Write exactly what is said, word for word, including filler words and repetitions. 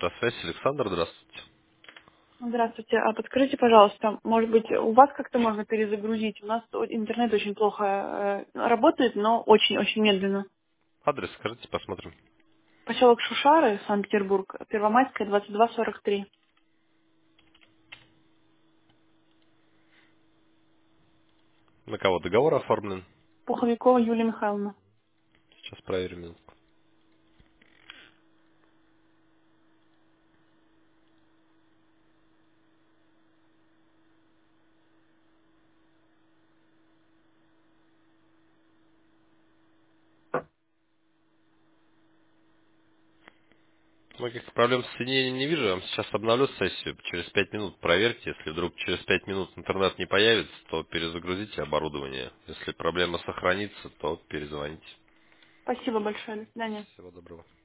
Электросвязь, Александр, здравствуйте. Здравствуйте. А подскажите, пожалуйста, может быть, у вас как-то можно перезагрузить? У нас о- интернет очень плохо э, работает, но очень-очень медленно. Адрес скажите, посмотрим. Поселок Шушары, Санкт-Петербург, Первомайская, двадцать два сорок три. На кого договор оформлен? Пуховикова Юлия Михайловна. Сейчас проверим минутку. Ну, каких-то проблем с соединением не вижу. Я вам сейчас обновлю сессию. Через пять минут проверьте. Если вдруг через пять минут интернет не появится, то перезагрузите оборудование. Если проблема сохранится, то перезвоните. Спасибо большое. До свидания. Всего доброго.